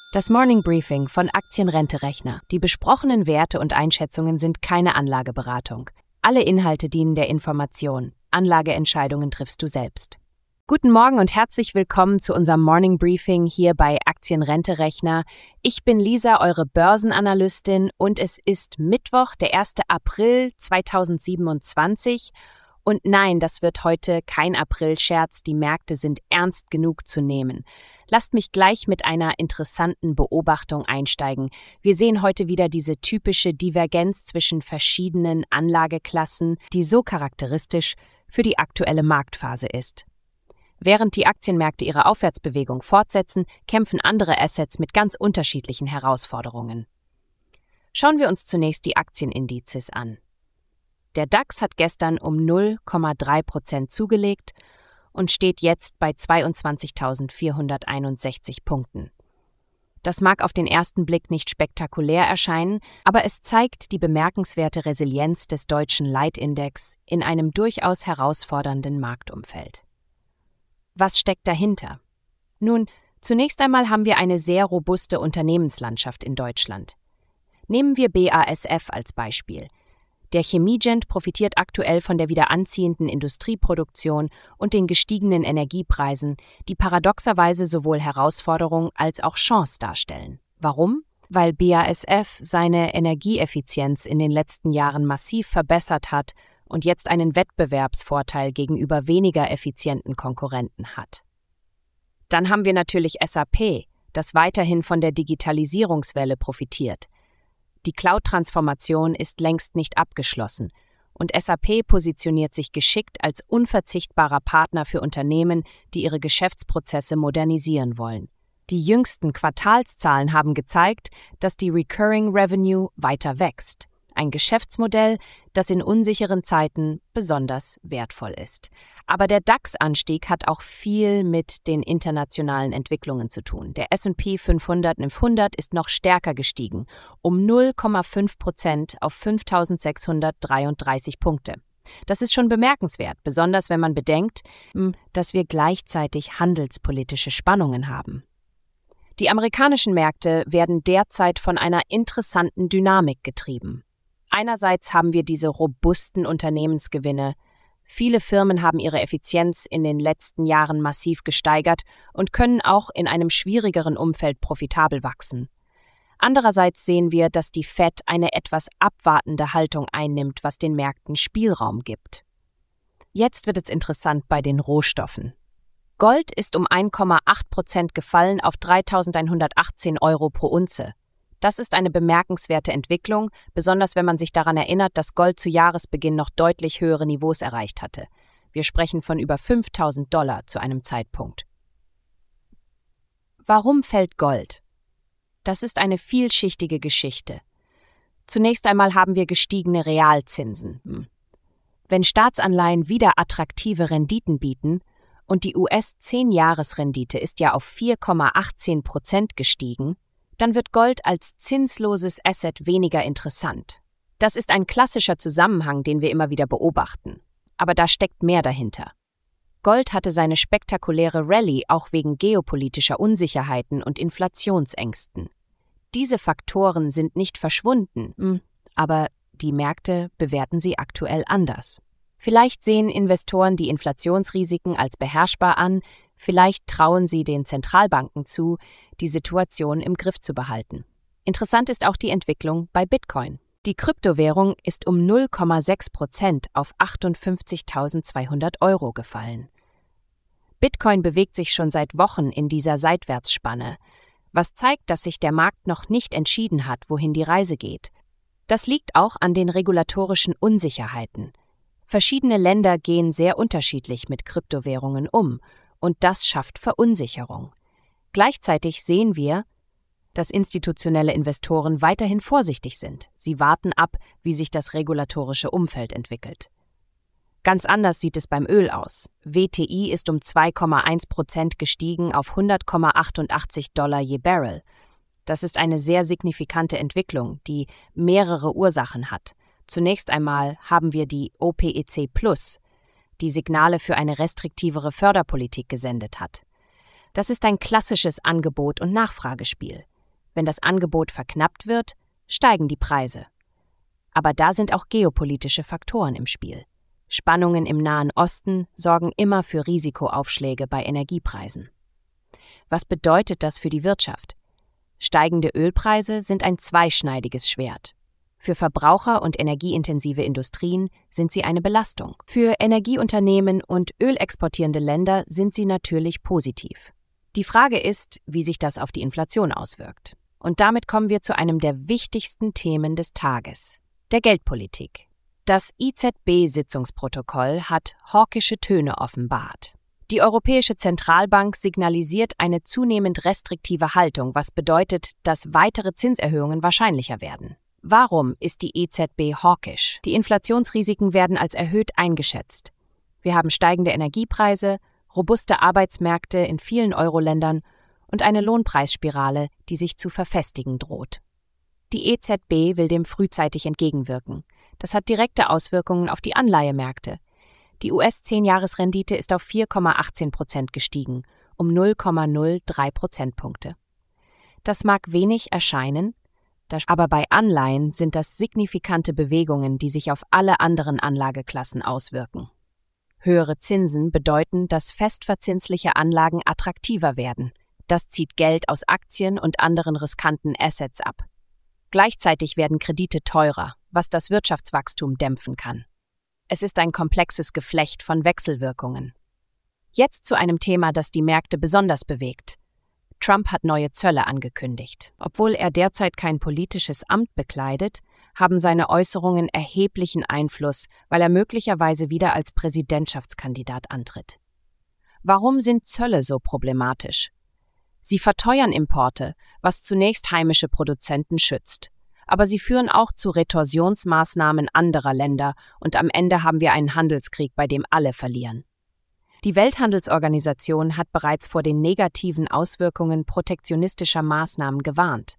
Das Morning Briefing von Aktienrente-Rechner. Die besprochenen Werte und Einschätzungen sind keine Anlageberatung. Alle Inhalte dienen der Information. Anlageentscheidungen triffst du selbst. Guten Morgen und herzlich willkommen zu unserem Morning Briefing hier bei Aktienrente-Rechner. Ich bin Lisa, eure Börsenanalystin, und es ist Mittwoch, der 1. April 2027. Und nein, das wird heute kein Aprilscherz, die Märkte sind ernst genug zu nehmen. Lasst mich gleich mit einer interessanten Beobachtung einsteigen. Wir sehen heute wieder diese typische Divergenz zwischen verschiedenen Anlageklassen, die so charakteristisch für die aktuelle Marktphase ist. Während die Aktienmärkte ihre Aufwärtsbewegung fortsetzen, kämpfen andere Assets mit ganz unterschiedlichen Herausforderungen. Schauen wir uns zunächst die Aktienindizes an. Der DAX hat gestern um 0,3% zugelegt und steht jetzt bei 22.461 Punkten. Das mag auf den ersten Blick nicht spektakulär erscheinen, aber es zeigt die bemerkenswerte Resilienz des deutschen Leitindex in einem durchaus herausfordernden Marktumfeld. Was steckt dahinter? Nun, zunächst einmal haben wir eine sehr robuste Unternehmenslandschaft in Deutschland. Nehmen wir BASF als Beispiel. Der Chemiegent profitiert aktuell von der wieder anziehenden Industrieproduktion und den gestiegenen Energiepreisen, die paradoxerweise sowohl Herausforderung als auch Chance darstellen. Warum? Weil BASF seine Energieeffizienz in den letzten Jahren massiv verbessert hat und jetzt einen Wettbewerbsvorteil gegenüber weniger effizienten Konkurrenten hat. Dann haben wir natürlich SAP, das weiterhin von der Digitalisierungswelle profitiert. Die Cloud-Transformation ist längst nicht abgeschlossen und SAP positioniert sich geschickt als unverzichtbarer Partner für Unternehmen, die ihre Geschäftsprozesse modernisieren wollen. Die jüngsten Quartalszahlen haben gezeigt, dass die Recurring Revenue weiter wächst. Ein Geschäftsmodell, das in unsicheren Zeiten besonders wertvoll ist. Aber der DAX-Anstieg hat auch viel mit den internationalen Entwicklungen zu tun. Der S&P 500 ist noch stärker gestiegen, um 0,5% auf 5.633 Punkte. Das ist schon bemerkenswert, besonders wenn man bedenkt, dass wir gleichzeitig handelspolitische Spannungen haben. Die amerikanischen Märkte werden derzeit von einer interessanten Dynamik getrieben. Einerseits haben wir diese robusten Unternehmensgewinne. Viele Firmen haben ihre Effizienz in den letzten Jahren massiv gesteigert und können auch in einem schwierigeren Umfeld profitabel wachsen. Andererseits sehen wir, dass die Fed eine etwas abwartende Haltung einnimmt, was den Märkten Spielraum gibt. Jetzt wird es interessant bei den Rohstoffen. Gold ist um 1,8% gefallen auf 3.118 € pro Unze. Das ist eine bemerkenswerte Entwicklung, besonders wenn man sich daran erinnert, dass Gold zu Jahresbeginn noch deutlich höhere Niveaus erreicht hatte. Wir sprechen von über $5.000 zu einem Zeitpunkt. Warum fällt Gold? Das ist eine vielschichtige Geschichte. Zunächst einmal haben wir gestiegene Realzinsen. Wenn Staatsanleihen wieder attraktive Renditen bieten, und die US-10-Jahres-Rendite ist ja auf 4,18% gestiegen, dann wird Gold als zinsloses Asset weniger interessant. Das ist ein klassischer Zusammenhang, den wir immer wieder beobachten. Aber da steckt mehr dahinter. Gold hatte seine spektakuläre Rallye auch wegen geopolitischer Unsicherheiten und Inflationsängsten. Diese Faktoren sind nicht verschwunden, aber die Märkte bewerten sie aktuell anders. Vielleicht sehen Investoren die Inflationsrisiken als beherrschbar an, vielleicht trauen sie den Zentralbanken zu, die Situation im Griff zu behalten. Interessant ist auch die Entwicklung bei Bitcoin. Die Kryptowährung ist um 0,6% auf 58.200 € gefallen. Bitcoin bewegt sich schon seit Wochen in dieser Seitwärtsspanne, was zeigt, dass sich der Markt noch nicht entschieden hat, wohin die Reise geht. Das liegt auch an den regulatorischen Unsicherheiten. Verschiedene Länder gehen sehr unterschiedlich mit Kryptowährungen um, und das schafft Verunsicherung. Gleichzeitig sehen wir, dass institutionelle Investoren weiterhin vorsichtig sind. Sie warten ab, wie sich das regulatorische Umfeld entwickelt. Ganz anders sieht es beim Öl aus. WTI ist um 2,1% gestiegen auf $100,88 je Barrel. Das ist eine sehr signifikante Entwicklung, die mehrere Ursachen hat. Zunächst einmal haben wir die OPEC+, die Signale für eine restriktivere Förderpolitik gesendet hat. Das ist ein klassisches Angebot- und Nachfragespiel. Wenn das Angebot verknappt wird, steigen die Preise. Aber da sind auch geopolitische Faktoren im Spiel. Spannungen im Nahen Osten sorgen immer für Risikoaufschläge bei Energiepreisen. Was bedeutet das für die Wirtschaft? Steigende Ölpreise sind ein zweischneidiges Schwert. Für Verbraucher und energieintensive Industrien sind sie eine Belastung. Für Energieunternehmen und ölexportierende Länder sind sie natürlich positiv. Die Frage ist, wie sich das auf die Inflation auswirkt. Und damit kommen wir zu einem der wichtigsten Themen des Tages, der Geldpolitik. Das IZB-Sitzungsprotokoll hat hawkische Töne offenbart. Die Europäische Zentralbank signalisiert eine zunehmend restriktive Haltung, was bedeutet, dass weitere Zinserhöhungen wahrscheinlicher werden. Warum ist die EZB hawkisch? Die Inflationsrisiken werden als erhöht eingeschätzt. Wir haben steigende Energiepreise, robuste Arbeitsmärkte in vielen Euro-Ländern und eine Lohnpreisspirale, die sich zu verfestigen droht. Die EZB will dem frühzeitig entgegenwirken. Das hat direkte Auswirkungen auf die Anleihemärkte. Die US-10-Jahres-Rendite ist auf 4,18% gestiegen, um 0,03 Prozentpunkte. Das mag wenig erscheinen, aber bei Anleihen sind das signifikante Bewegungen, die sich auf alle anderen Anlageklassen auswirken. Höhere Zinsen bedeuten, dass festverzinsliche Anlagen attraktiver werden. Das zieht Geld aus Aktien und anderen riskanten Assets ab. Gleichzeitig werden Kredite teurer, was das Wirtschaftswachstum dämpfen kann. Es ist ein komplexes Geflecht von Wechselwirkungen. Jetzt zu einem Thema, das die Märkte besonders bewegt. Trump hat neue Zölle angekündigt. Obwohl er derzeit kein politisches Amt bekleidet, haben seine Äußerungen erheblichen Einfluss, weil er möglicherweise wieder als Präsidentschaftskandidat antritt. Warum sind Zölle so problematisch? Sie verteuern Importe, was zunächst heimische Produzenten schützt. Aber sie führen auch zu Retorsionsmaßnahmen anderer Länder und am Ende haben wir einen Handelskrieg, bei dem alle verlieren. Die Welthandelsorganisation hat bereits vor den negativen Auswirkungen protektionistischer Maßnahmen gewarnt.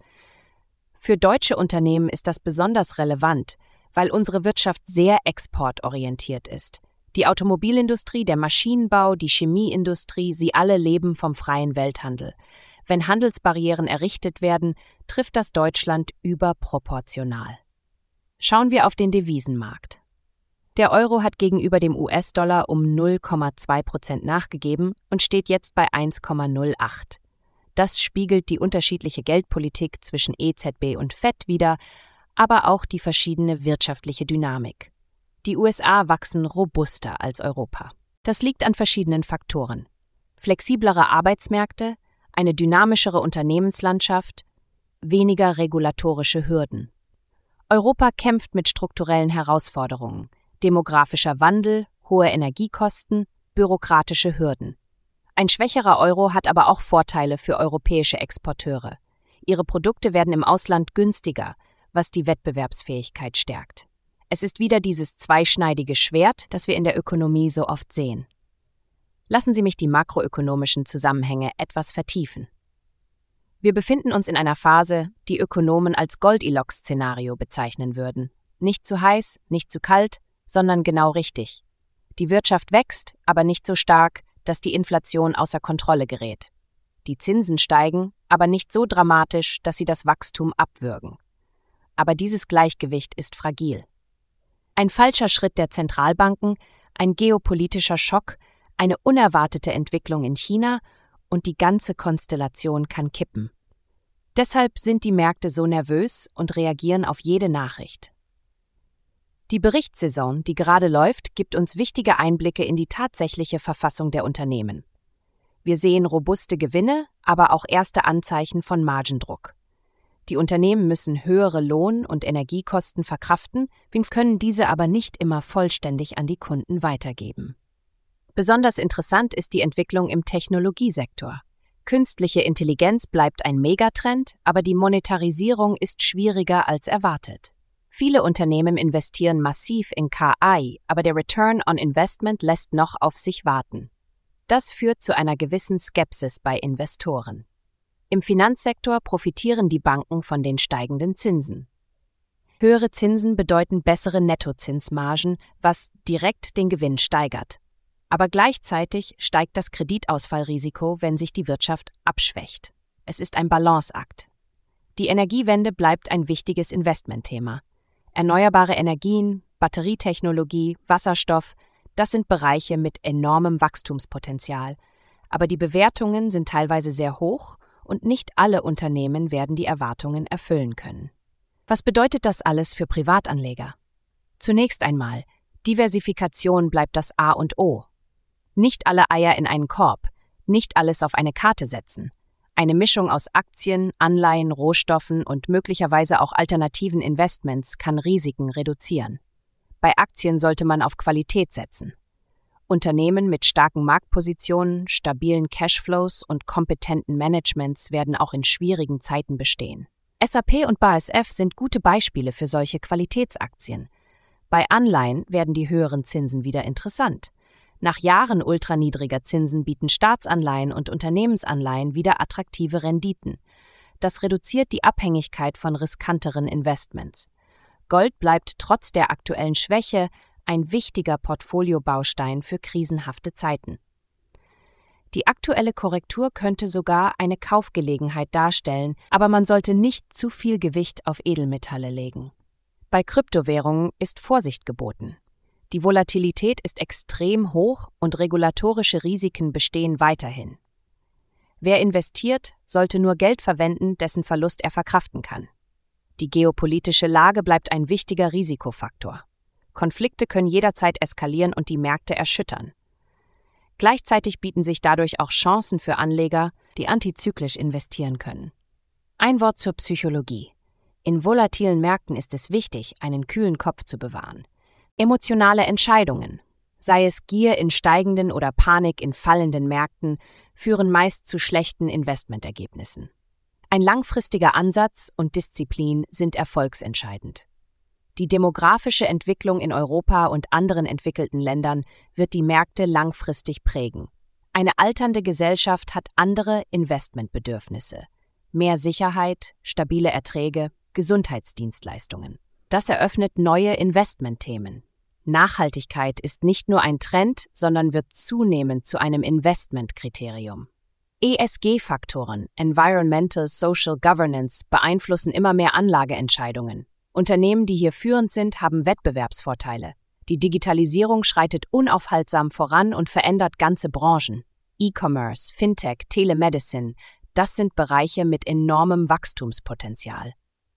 Für deutsche Unternehmen ist das besonders relevant, weil unsere Wirtschaft sehr exportorientiert ist. Die Automobilindustrie, der Maschinenbau, die Chemieindustrie, sie alle leben vom freien Welthandel. Wenn Handelsbarrieren errichtet werden, trifft das Deutschland überproportional. Schauen wir auf den Devisenmarkt. Der Euro hat gegenüber dem US-Dollar um 0,2% nachgegeben und steht jetzt bei 1,08. Das spiegelt die unterschiedliche Geldpolitik zwischen EZB und FED wider, aber auch die verschiedene wirtschaftliche Dynamik. Die USA wachsen robuster als Europa. Das liegt an verschiedenen Faktoren. Flexiblere Arbeitsmärkte, eine dynamischere Unternehmenslandschaft, weniger regulatorische Hürden. Europa kämpft mit strukturellen Herausforderungen, demografischer Wandel, hohe Energiekosten, bürokratische Hürden. Ein schwächerer Euro hat aber auch Vorteile für europäische Exporteure. Ihre Produkte werden im Ausland günstiger, was die Wettbewerbsfähigkeit stärkt. Es ist wieder dieses zweischneidige Schwert, das wir in der Ökonomie so oft sehen. Lassen Sie mich die makroökonomischen Zusammenhänge etwas vertiefen. Wir befinden uns in einer Phase, die Ökonomen als Goldilocks-Szenario bezeichnen würden. Nicht zu heiß, nicht zu kalt, sondern genau richtig. Die Wirtschaft wächst, aber nicht so stark, dass die Inflation außer Kontrolle gerät. Die Zinsen steigen, aber nicht so dramatisch, dass sie das Wachstum abwürgen. Aber dieses Gleichgewicht ist fragil. Ein falscher Schritt der Zentralbanken, ein geopolitischer Schock, eine unerwartete Entwicklung in China und die ganze Konstellation kann kippen. Deshalb sind die Märkte so nervös und reagieren auf jede Nachricht. Die Berichtssaison, die gerade läuft, gibt uns wichtige Einblicke in die tatsächliche Verfassung der Unternehmen. Wir sehen robuste Gewinne, aber auch erste Anzeichen von Margendruck. Die Unternehmen müssen höhere Lohn- und Energiekosten verkraften, wir können diese aber nicht immer vollständig an die Kunden weitergeben. Besonders interessant ist die Entwicklung im Technologiesektor. Künstliche Intelligenz bleibt ein Megatrend, aber die Monetarisierung ist schwieriger als erwartet. Viele Unternehmen investieren massiv in KI, aber der Return on Investment lässt noch auf sich warten. Das führt zu einer gewissen Skepsis bei Investoren. Im Finanzsektor profitieren die Banken von den steigenden Zinsen. Höhere Zinsen bedeuten bessere Nettozinsmargen, was direkt den Gewinn steigert. Aber gleichzeitig steigt das Kreditausfallrisiko, wenn sich die Wirtschaft abschwächt. Es ist ein Balanceakt. Die Energiewende bleibt ein wichtiges Investmentthema. Erneuerbare Energien, Batterietechnologie, Wasserstoff, das sind Bereiche mit enormem Wachstumspotenzial. Aber die Bewertungen sind teilweise sehr hoch und nicht alle Unternehmen werden die Erwartungen erfüllen können. Was bedeutet das alles für Privatanleger? Zunächst einmal, Diversifikation bleibt das A und O. Nicht alle Eier in einen Korb, nicht alles auf eine Karte setzen. Eine Mischung aus Aktien, Anleihen, Rohstoffen und möglicherweise auch alternativen Investments kann Risiken reduzieren. Bei Aktien sollte man auf Qualität setzen. Unternehmen mit starken Marktpositionen, stabilen Cashflows und kompetenten Managements werden auch in schwierigen Zeiten bestehen. SAP und BASF sind gute Beispiele für solche Qualitätsaktien. Bei Anleihen werden die höheren Zinsen wieder interessant. Nach Jahren ultraniedriger Zinsen bieten Staatsanleihen und Unternehmensanleihen wieder attraktive Renditen. Das reduziert die Abhängigkeit von riskanteren Investments. Gold bleibt trotz der aktuellen Schwäche ein wichtiger Portfoliobaustein für krisenhafte Zeiten. Die aktuelle Korrektur könnte sogar eine Kaufgelegenheit darstellen, aber man sollte nicht zu viel Gewicht auf Edelmetalle legen. Bei Kryptowährungen ist Vorsicht geboten. Die Volatilität ist extrem hoch und regulatorische Risiken bestehen weiterhin. Wer investiert, sollte nur Geld verwenden, dessen Verlust er verkraften kann. Die geopolitische Lage bleibt ein wichtiger Risikofaktor. Konflikte können jederzeit eskalieren und die Märkte erschüttern. Gleichzeitig bieten sich dadurch auch Chancen für Anleger, die antizyklisch investieren können. Ein Wort zur Psychologie. In volatilen Märkten ist es wichtig, einen kühlen Kopf zu bewahren. Emotionale Entscheidungen, sei es Gier in steigenden oder Panik in fallenden Märkten, führen meist zu schlechten Investmentergebnissen. Ein langfristiger Ansatz und Disziplin sind erfolgsentscheidend. Die demografische Entwicklung in Europa und anderen entwickelten Ländern wird die Märkte langfristig prägen. Eine alternde Gesellschaft hat andere Investmentbedürfnisse. Mehr Sicherheit, stabile Erträge, Gesundheitsdienstleistungen. Das eröffnet neue Investmentthemen. Nachhaltigkeit ist nicht nur ein Trend, sondern wird zunehmend zu einem Investmentkriterium. ESG-Faktoren, Environmental Social Governance, beeinflussen immer mehr Anlageentscheidungen. Unternehmen, die hier führend sind, haben Wettbewerbsvorteile. Die Digitalisierung schreitet unaufhaltsam voran und verändert ganze Branchen. E-Commerce, Fintech, Telemedicine, das sind Bereiche mit enormem Wachstumspotenzial.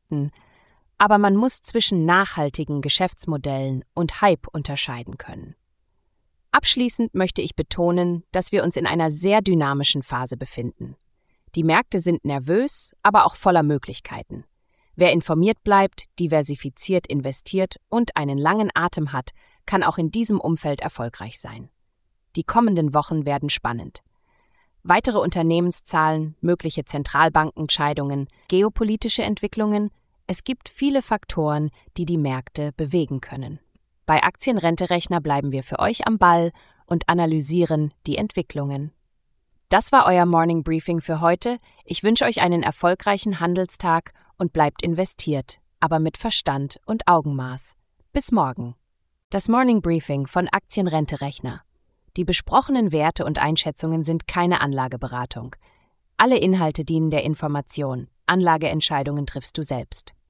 Aber man muss zwischen nachhaltigen Geschäftsmodellen und Hype unterscheiden können. Abschließend möchte ich betonen, dass wir uns in einer sehr dynamischen Phase befinden. Die Märkte sind nervös, aber auch voller Möglichkeiten. Wer informiert bleibt, diversifiziert investiert und einen langen Atem hat, kann auch in diesem Umfeld erfolgreich sein. Die kommenden Wochen werden spannend. Weitere Unternehmenszahlen, mögliche Zentralbankenentscheidungen, geopolitische Entwicklungen – es gibt viele Faktoren, die die Märkte bewegen können. Bei Aktienrenterechner bleiben wir für euch am Ball und analysieren die Entwicklungen. Das war euer Morning Briefing für heute. Ich wünsche euch einen erfolgreichen Handelstag und bleibt investiert, aber mit Verstand und Augenmaß. Bis morgen. Das Morning Briefing von Aktienrenterechner. Die besprochenen Werte und Einschätzungen sind keine Anlageberatung. Alle Inhalte dienen der Information. Anlageentscheidungen triffst du selbst.